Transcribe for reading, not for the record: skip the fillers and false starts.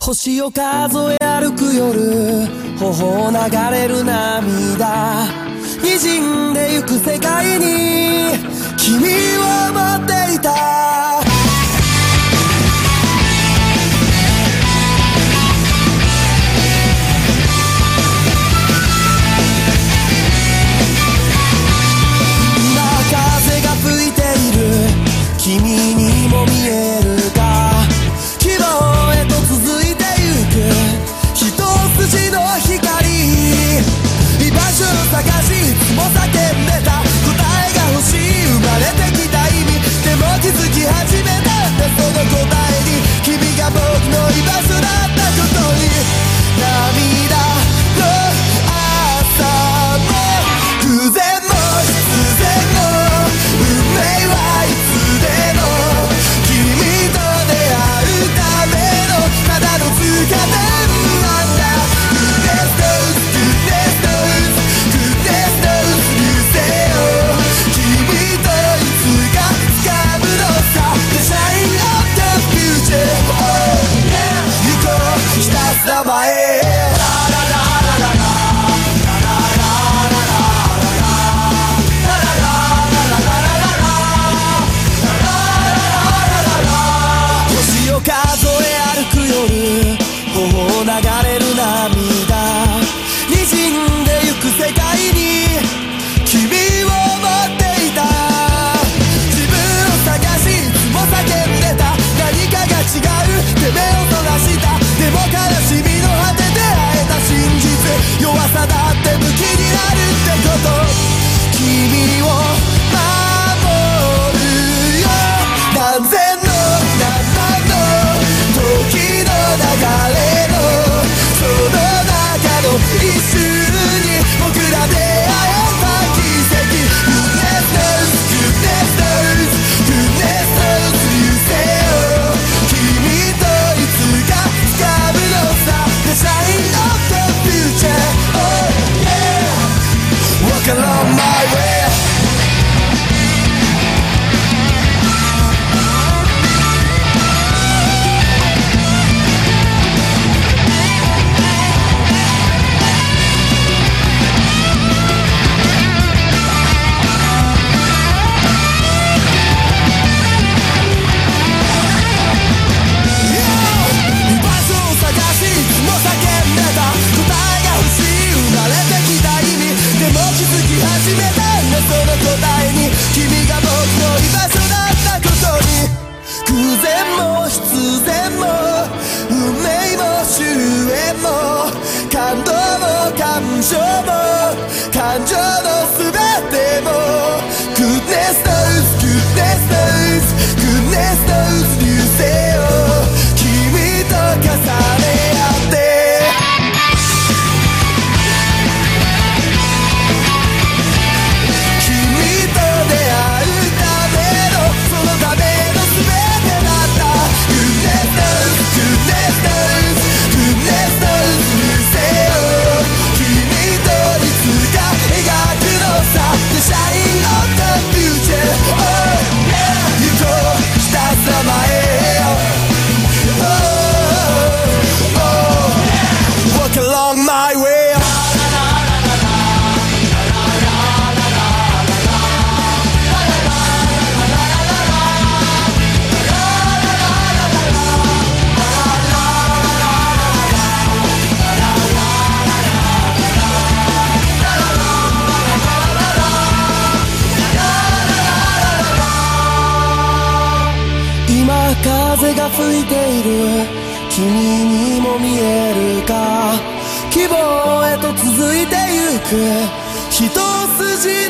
星を数え歩く夜、頬を流れる涙、滲んでゆく世界に君を持っていた。今風が吹いている君にも見えるか、希望へと続いてゆく一筋の光、居場所を探しいつも叫んでた、答えが欲しい生まれてきた意味、でも気づき始めたんだその答えに、君が僕の居場所だったことに。涙の朝も偶然も必然も運命はいつでも君と出会うためのただの通過点なんだ。 Goodness knows, goodness knows, goodness knows 流星を君といつか掴むのさ。 The shine of the future、oh yeah、 行こうひたすら前へ。星を数え歩く夜、頬を流れる涙、滲んでゆく世界に君を持っていた。自分を探しいつも叫んでた、何かが違うって目をそらした、でも悲しみの果てで会えた真実、弱さだって武器になるってこと、君を守るよ。何千の何万の時の流れのその中の一瞬に僕ら出会えた奇跡。 Goodness knows, goodness knows, goodness knows 流星を君といつか掴むのさ。 The shine of the future、 oh yeah、 Walk along my way。感情のすべても Goodness knows, goodness knows, goodness knows 流星を君と重ね合って君と出会うためのそのためのすべてだった。 Goodness knows, goodness knows, goodness knows 流星を君といつか描くのさ。 The shine of the future、 oh yeah、 行こうひたすら前へ、 oh oh walk along my way。 今風が吹いている君にも見えるか、希望へと続いてゆく一筋